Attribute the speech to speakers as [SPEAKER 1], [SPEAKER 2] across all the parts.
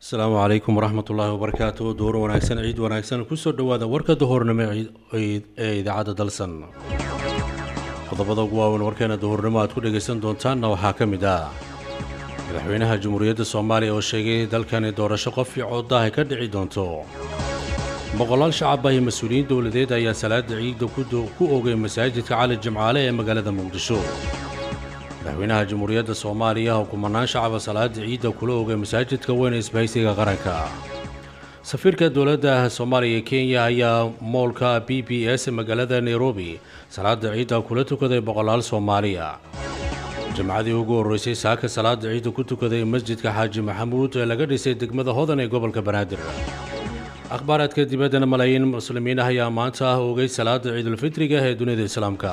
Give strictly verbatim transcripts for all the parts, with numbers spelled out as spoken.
[SPEAKER 1] السلام عليكم ورحمة الله وبركاته. دور وناكسن عيد وناكسن كسر دوادة وركة دهورنما عيد إذاعة دلسن قضبضة قواون وركنا دهورنما تكون جسن دونتان وحاكم دا مدحوينها جمهورية الصومالية والشيء دلكان دور شقف في عودها كدعي دونتو مقلال شعبه مسؤولين دولديد يا سلاد عيد كودو كوغي مساجد على الجمعالية مقالة مقدشو مدحوينها جمهورية الصومالية وكمانان شعب صلاة عيد كلوغي مساجد كوين اسبايسيغا غرانكا سفيركا دولدا الصومالية كينيا هي مولكا بي بي اس مقالة نيروبي صلاة عيد كلتو كذي بقلال صوماليا جمعادي ugu horeysay saaka salaad ciid ku tukaday masjidka Xaaji Maxamuud ee laga dhisay degmada Hodan ee gobolka Banaadir akhbaaradka dibadda malaayiin muslimiin ah ayaa maanta oogay salaada ciidul fitriga ee dunida islaamka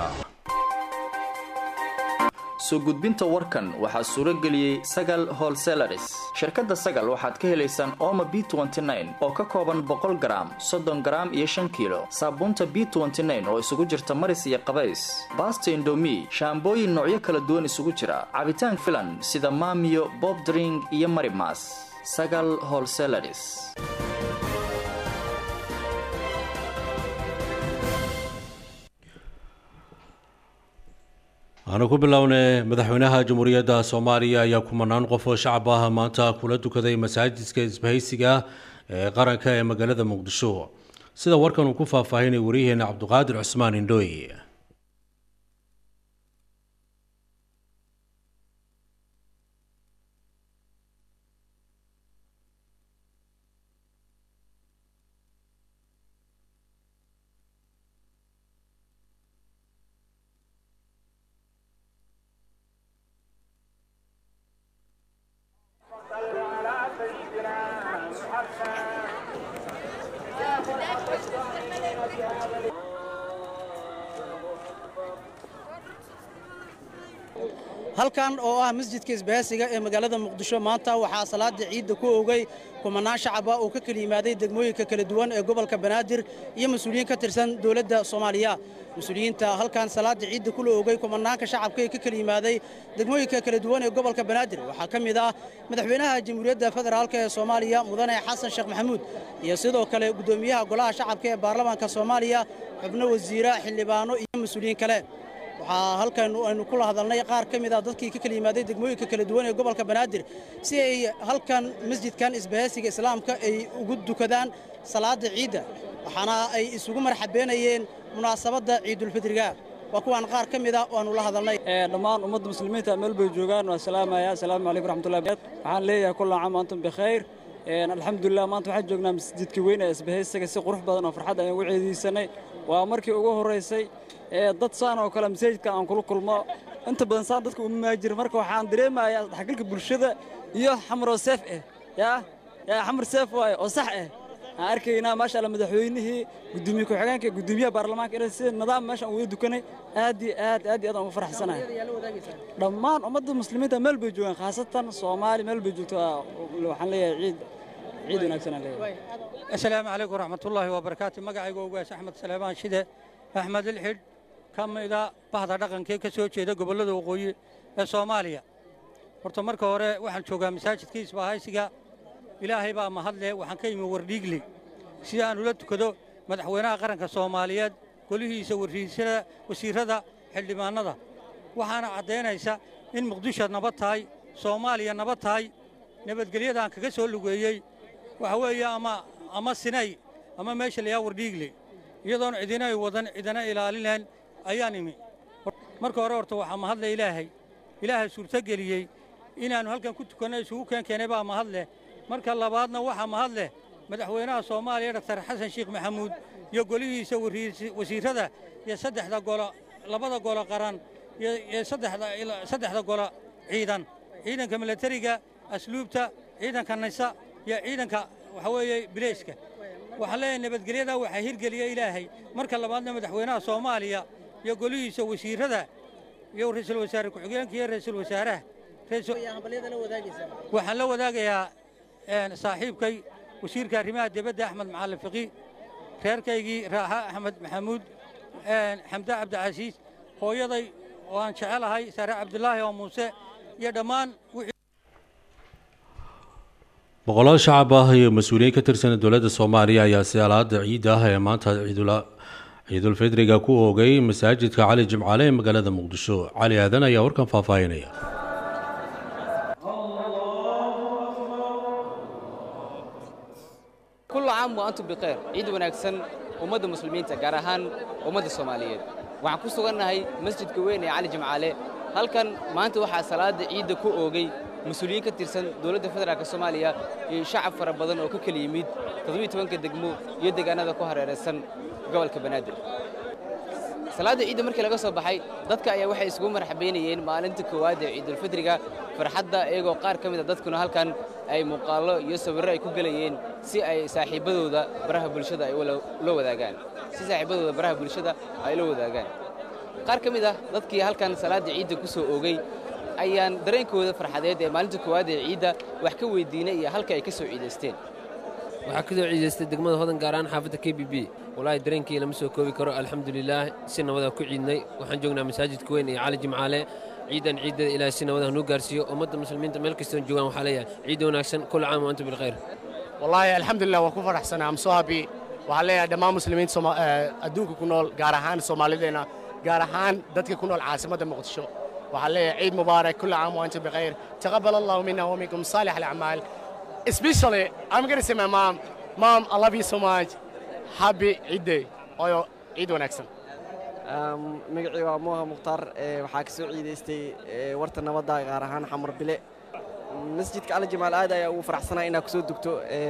[SPEAKER 2] soo gudbinta warkan waxa suuro galiyay Sagal Wholesalers shirkadda Sagal waxaad ka helaysaan Omo B twenty-nine oo ka kooban boqol gram soddon gram iyo shan kiilo saabuunta B twenty-nine oo isugu jirta maris iyo qabays basta indomie shaambooyin noocyo kala duwan isugu jira cabitaan filan sida Mamiyo Bob Drink iyo Marimas Sagal Wholesalers أنا كبلاونة مدحونها جمهورية الصومالية يا كمانان قفو شعبها مانتا كولادو كذي مساجد سبهيسيغا قرنكا مقالة مقدشو سيدا وركان وكوفا فاهيني وريهن عبد القادر عثمان اندوي
[SPEAKER 3] halkan oo ah masjidka isbaasiga ee magaalada Muqdisho maanta waxa salaada ciid ku oogay kumanaan shacab ah oo ka kala yimaaday degmooyinka kala duwan ee gobolka Banaadir iyo mas'uuliyiin ka tirsan dawladda Soomaaliya mas'uuliyiinta halkan salaada ciid ku oogay kumanaanka shacabka ee ka kala yimaaday degmooyinka kala duwan ee gobolka Banaadir waxa kamid ah madaxweynaha Jamhuuriyadda Federaalka ee Soomaaliya Mudane Xasan Sheekh Maxamuud iyo sidoo kale gudoomiyaha golaha shacabka ee baarlamaanka Soomaaliya xubno wasiiro xildhibaano iyo mas'uuliyiin kale waxa halkan aynu kula hadalnay qaar kamid ah dadkii ka kala yimaaday degmooyinka kala duwan ee gobolka Banaadir si ay halkan masjidkan isbaahaysiga islaamka ay ugu dukadaan salaada ciida waxaana ay isugu marxabeynayeen munaasabada ciidul fitriga waa kuwan qaar kamid ah oo aanu la hadalnay
[SPEAKER 4] ee dhamaan ummadda muslimiinta meel bay joogaan waa salaamaya assalaamu alaykum waraxmatullaahi waxaan leeyahay kullu caam antum bikhair ee alxamdulillah maanta waxaan joognaa masjidka weyn ee isbaahaysiga si qurux badan oo farxad ay ugu ciideysanay waa markii ugu horeysay ee dad saan oo kala masjidka aan kula kulmo inta badan saan dadku uma maajir marka waxaan dareemayaa dhaxgalka bulshada iyo xamro seef ah ya ya xamr seef way oo sax ah aan arkaynaa maasha Allah madaxweynihii gudoomiye ku xigeenka gudoomiyaha baarlamaanka inay si nidaam meeshan uu dukanay aad iyo aad aad iyo aad ugu faraxsanahay dhammaan ummadda muslimiinta meel bay joogaan khaasatan Soomaali meel bay joogto waxaan leeyahay ciid ciid wanaagsan leeyahay
[SPEAKER 5] assalaamu alaykum waraxmatullaahi wa barakaatuh magacaygu waa Axmed Salaamaan Shide Axmed Ilxid kamida bahda dhaqankee ka soo jeeda gobolada waqooyi ee Soomaaliya horta marka hore waxaan joogaa masaajidka isbaahaysiga ilaahay baa mahad leh waxaan ka yimi wardhiigli si aan ula tukado madaxweynaha qaranka Soomaaliyeed golihiisa wariisada wasiirada xildhibaanada waxaana cadeynaysa in Muqdisho nabad tahay Soomaaliya nabad tahay nabadgelyada aan kaga soo lugeeyay waxa weeye ama ama sinay ama meesha la yaa wardhiigli iyadoon cidina ay wadan cidina ilaalineen ayaan imi marka hore horta waxa mahad leh ilaahay ilaahay suurta galiyay inaanu halkan ku tukanay isugu keenay baa mahad leh marka labaadna waxa mahad leh madaxweynaha Soomaaliya Dr. Xasan Sheekh Maxamuud iyo golihiisa wasiirada iyo saddexda golo labada golo qaran iyo saddexda saddexda golo ciidan ciidanka militariga asluubta ciidanka nisa iyo ciidanka waxa weeye bileeska waxa leeyahay nabadgelyada waxa hirgeliyay ilaahay marka labaadna madaxweynaha Soomaaliya iyo golihiisa wasiirada iyo ra'iisul wasaare ku xigeenka iyo ra'iisul wasaaraha waxaan la wadaagayaa een saaxiibkay wasiirka arrimaha dibadda Axmed Macalin Fiqi reerkaygii Raaxa Axmed Maxamuud een Xamda Cabdi Casiis hooyaday oo aan jecelahay Sare Cabdullaahi oo Muuse iyo dhammaan
[SPEAKER 1] boqolaal shacab ah iyo mas-uuliyiin ka tirsan dowladda soomaaliya ayaa salaada ciid ah ee maanta ciidulfidriga ku oogay masaajidka cali jimcaale ee magaalada muqdisho. cali aadan ayaa warkan faahfaahinaya.
[SPEAKER 6] كل عام وأنتم بخير عيد وناكسن ومدى مسلمين تجارهان ومدى الصوماليين waxaan ku sugannahay masjidka weyn ee cali jimcaale halkan maanta waxaa salaada ciidda ku oogay mas'uuliyiin ka tirsan dowladda federaalka Soomaaliya iyo shacab fara badan oo ka kala yimid toddoba iyo toban degmo iyo deegaanada ku hareeraysan gobolka Banaadir. salaada ciidda markii laga soo baxay dadka ayaa waxay isugu marxabeynayeen maalinta koowaad ee ciidul fidriga farxadda iyagoo qaar ka mid ah dadkuna halkan ay muuqaalo iyo sawirro ay ku galayeen si ay saaxiibadooda baraha bulshada ay la wadaagaan si saaxiibadooda baraha bulshada ay la wadaagaan qaar ka mid ah dadkii halkan salaada ciidda ku soo oogay ayaan dareenkooda farxadeed ee maalinta koowaad ee ciidda wax ka weydiinay iyo halka ay ka soo ciideysteen.
[SPEAKER 7] waxaa ka soo ciideystay degmada hodan gaar ahaan xaafadda K B B walaahi dareenkii lama soo koobi karo alxamdulillaah si nabada ku ciidnay waxaan joognaa masaajidka weyn ee cali jimcaale ciidan ciidada ilaahay si nabada noo gaarsiiyo ummadda muslimiinta meel kasta oo joogaan waxaa leeyahay ciid wanaagsan kul caam wa antum bil khayr.
[SPEAKER 8] والله الحمد لله waan ku faraxsanahay am so happy waxaan leeyahay dhammaan muslimiinta adduunka ku nool gaar ahaan Soomaalideena gaar ahaan dadka ku nool caasimadda Muqdisho waxaan leeyahay ciid mubaarak kul caam wa antum bi khayr taqabbal Allahu minna wa minkum salih al a'mal. Especially I'm going to say my mom mom I love you so much happy Eid day oo ciid wanaagsan.
[SPEAKER 9] magacii waa Mooha Mukhtaar waxaa ka soo ciideystay warta nabadda gaar ahaan xamar bile masjidka cali jimcaale aad ayaa ugu faraxsanahay inaa ku soo dugto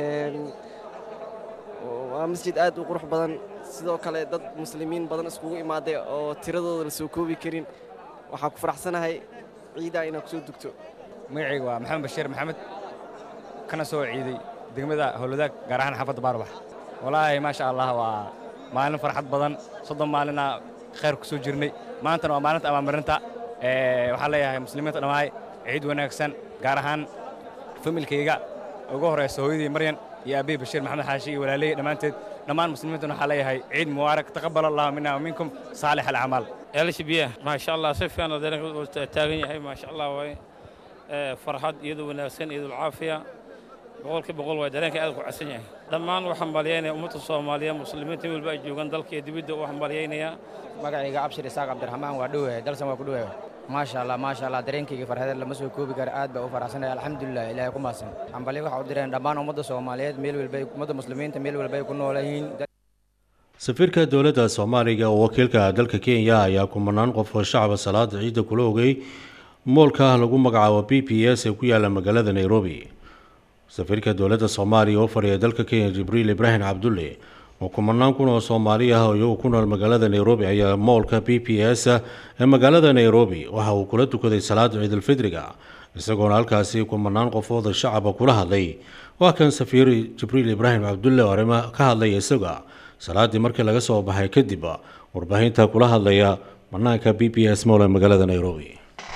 [SPEAKER 9] waa masjid aad u qurux badan sidoo kale dad muslimiin badan iskugu imaaday oo tiradooda la soo koobi karin waxaa ku faraxsanahay ciidaa inaa ku soo dugto.
[SPEAKER 10] magacayga waa maxamed bashiir maxamed kana soo ciiday degmada howladaag gaar ahaan xaafadda baarbax walaahi maasha allah waa maalin farxad badan soddon maalina khayr ku soo jirnay maantana waa maalinta amaamarinta waxaan leeyahay muslimiinta dhammaay ciid wanaagsan gaar ahaan familkayga ugu horeysa hooyadii maryan iyo aabay bashiir maxamed xaashi iyo walaalay dhammaanteed dhammaan muslimiintuna waxaa leeyahay ciid mubaarak taqabbal allahu minna wa minkum saalix alacmaal.
[SPEAKER 11] elshbiya maasha allah si fiican oo taagan yahay maasha allah way farxad iyadoo wanaagsan iyadoo caafiya boqolkiiba boqol waa dareenka aad ku casan yahay dhammaan waxaan balyeynaya ummadda Soomaaliyeed muslimiinta walba ay joogan dalka iyo dibadda waxaan balyeynaya.
[SPEAKER 12] magacayga Abshir Isaaq Cabdiraxmaan waa dhowahay dalsan waa ku dhowahay maasha allah maasha allah dareenkayga farxadeed lama soo koobi karo aad baa u faraxsanahay alxamdulillaah ilaahay ku maasan xambali waxa u direen dhammaan ummadda Soomaaliyeed meel walba ummadda muslimiinta meel walba ay ku noolaayeen.
[SPEAKER 1] safiirka dowladda Soomaaliga oo wakiilka dalka Kenya ayaa kumanaan qof oo shacab salaada ciidda kula oogay moolka lagu magacaabo B P S ee ku yaala magaalada Nairobi. safiirka dowladda Soomaaliya oo fariya dalka Kenya Jibriil Ibrahim Abdulle oo kumanaan kun oo Soomaali ah oo iyagu ku nool magaalada Nairobi ayaa moolka B P S ee magaalada Nairobi waxa uu kula tukaday salaada ciidul fidriga isagoona halkaasi kumanaan qofood shacab kula hadlay. waa kan safiir Jibriil Ibrahim Abdulle oo arrimaha ka hadlay isaga salaadii markii laga soo baxay kadib warbaahinta kula hadlaya banaanka B P S mool ee magaalada Nairobi.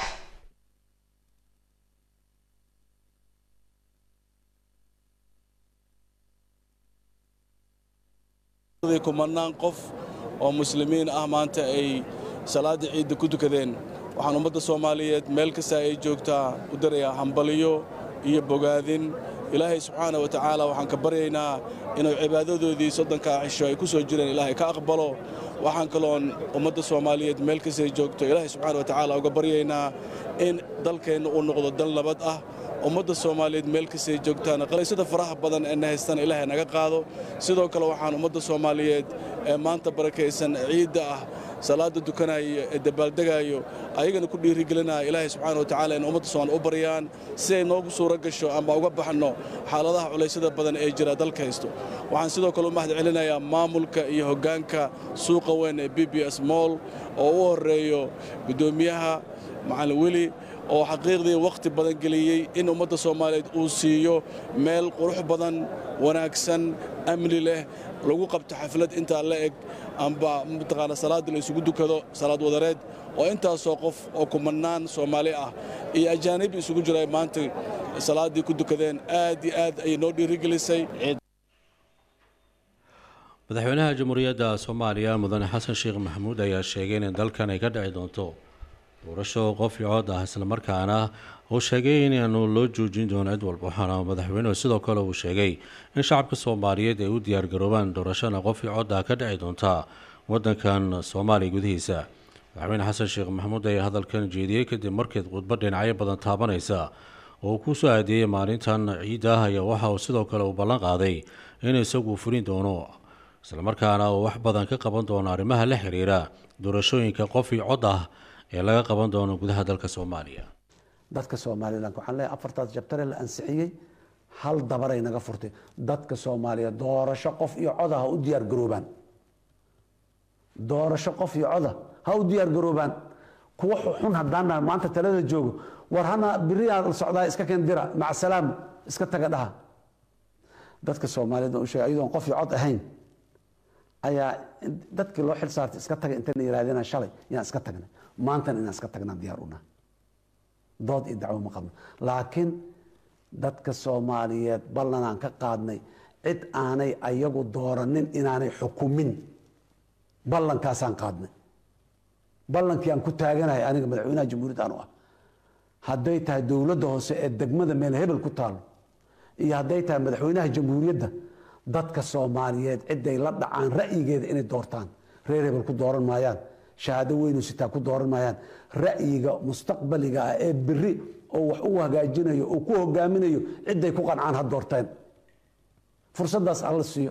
[SPEAKER 13] kumanaan qof oo muslimiin ah maanta ay salaada ciidda ku tukadeen waxaan ummadda Soomaaliyeed meel kasta ay joogtaa u dirayaa hambaliyo iyo bogaadin ilaahay subxaanahu wa tacaala waxaan ka baryaynaa inuu cibaadadoodii soddonka cisho ay ku soo jireen ilaahay ka aqbalo waxaan kaloon ummadda Soomaaliyeed meel kasta ay joogto ilaahay subxaanahu wa tacaala uga baryaynaa in dalkeenna uu noqdo dal nabad ah ummadda Soomaaliyeed meel kasta ay joogtaan qalaysada faraha badan ee haystaan ilaahay naga qaado sidoo kale waxaan ummadda Soomaaliyeed ee maanta barakeysan ciidda ah salaada dukanaayo ee dabaaldegaayo ayagana ku dhiirigelinaa ilaahay subxaanahu wa tacaala in ummadda Soomaaliyeed u baryaan si ay noogu suura gasho ama uga baxno xaaladaha culaysada badan ee jira dalka haysto. waxaan sidoo kale u mahad celinayaa maamulka iyo hoggaanka suuqa weyn ee B P S Mall oo u horeeyo gudoomiyaha macallin weli oo xaqiiqdii waqti badan geliyay in ummadda Soomaaliyeed uu siiyo meel qurux badan wanaagsan amni leh lagu qabto xaflad inta la eg amba mutaqaana salaad la isugu dukado salaad wadareed oo intaas oo qof oo kumanaan Soomaali ah iyo ajaanib isugu jiray maanta salaadii ku dukadeen aad iyo aad ay noo dhiirigelisay.
[SPEAKER 1] madaxweynaha jamhuuriyadda Soomaaliya mudane xasan sheekh maxamuud ayaa sheegay in dalkan ay ka dhici doonto doorasho qof iyo cod ah islamarkaana uu sheegay inaanu loo joojin doono cid walba waxaana madaxweynuhu sidoo kale uu sheegay in shacabka soomaaliyeed ay u diyaargaroobaan doorashana qof iyo cod ah ka dhici doonta wadankan soomaaliya gudihiisa madaxweyne xasan sheekh maxamuud ayaa hadalkan jeediyey kadib markeed khudbad dhinacyo badan taabanaysa oo uu ku soo aadeeyey maalintan ciidda ah ayaa waxa uu sidoo kale uu ballan qaaday in isagu fulin doono islamarkaana uu wax badan ka qaban doono arrimaha la xiriira doorashooyinka qof iyo cod ah ee laga qaban doono gudaha dalka soomaaliya
[SPEAKER 14] dadka Soomaaliland waxaan leeyahay afartaas jabtare la ansixiyay hal dabaray naga furtay dadka Soomaaliya doorasho qof iyo cod ah u diyaar garoobaan doorasho qof iyo cod ah ha u diyaar garoobaan kuwa xun hadaan maanta talada joogo war hana biriya socdaa iska keen dira mac salaam iska taga dhaha dadka Soomaaliyeed oo sheegay ayadoo qof iyo cod ahayn ayaa dadkii loo xil saartay iska taga inta yiraahdeen shalay yaa iska tagnay maanta inaan iska tagnaa diyaar una dood iyo dacwo ma qabno laakiin dadka Soomaaliyeed ballanaan ka qaadnay cid aanay ayagu dooranin inaanay xukumin ballankaasaan qaadnay ballankii aan ku taaganahay aniga madaxweynaha jamhuuriyadda aanu ah hadday tahay dowladda hoose ee degmada meel hebel ku taalo iyo hadday tahay madaxweynaha jamhuuriyadda dadka Soomaaliyeed ciday la dhacaan ra'yigeeda inay doortaan reer hebel ku dooran maayaan shahaado weyn oo sitaa ku dooran maayaan ra'yiga mustaqbaliga ah ee biri oo wax u hagaajinayo oo ku hogaaminayo ciday ku qancaan ha doorteen fursadaas alla siiyo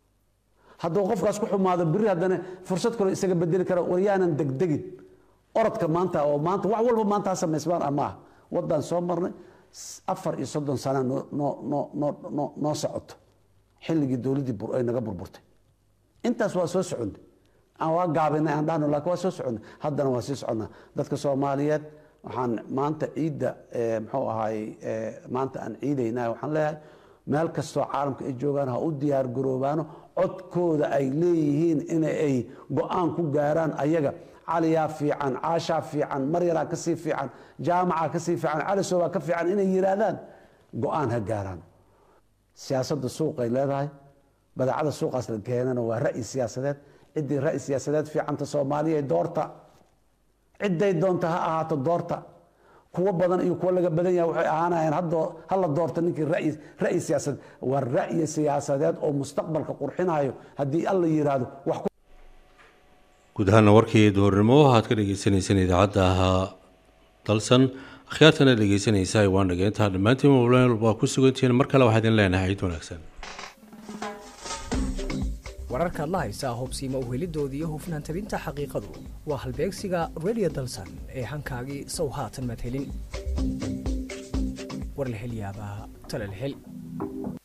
[SPEAKER 14] hadduu qofkaas ku xumaado biri haddana fursad kale isaga bedeli kara waryaanan degdegin orodka maanta oo maanta wax walba maanta sameysmaan ama wadan soo marnay afar iyo soddon sano no no no no no socoto xilligii dawladii bur ay naga burburtay intaas waa soo soconnay aan waa gaabinay aan dhahno laakiin waa soo soconnay haddana waa sii soconnaa dadka Soomaaliyeed waxaan maanta ciidda muxuu ahaay maanta aan ciidaynaa waxaan leeyahay meel kastoo caalamka ay joogaan ha u diyaar garoobaano codkooda ay leeyihiin in ay go'aan ku gaaraan ayaga caliyaa fiican caashaa fiican maryaraa ka sii fiican jaamaca ka sii fiican calisoobaa ka fiican inay yiraahdaan go'aan ha gaaraan siyaasadda suuqay leedahay badacada suuqaas la keenana waa ra'yi siyaasadeed ciddii ra'yi siyaasadeed fiicanta Soomaaliya doorta ciday doonta ha ahaato doorta kuwa badan iyo kuwa laga badan yahay waxay ahaanayaan hadda hal doorta ninkii ra'yi ra'yi siyaasadeed waa ra'yi siyaasadeed oo mustaqbalka qurxinayo hadii alla yiraahdo wax
[SPEAKER 1] guud ahaan warkii doornimo waxaad ka dhageysaneysaan idaacadda dalsan akhyaartana dhageysanaysaa waan dhageyntaa dhammaantiin mobile waa ku sugantihiin mar kale waxaan idin leenahay ciid wanaagsan
[SPEAKER 15] wararka la haysa hubsiima u helidoodii iyo hufnaan tabinta xaqiiqadu waa halbeegsiga radio dalsan ee hankaagii sow haatan mad helin war la hel yaabaa tala la hel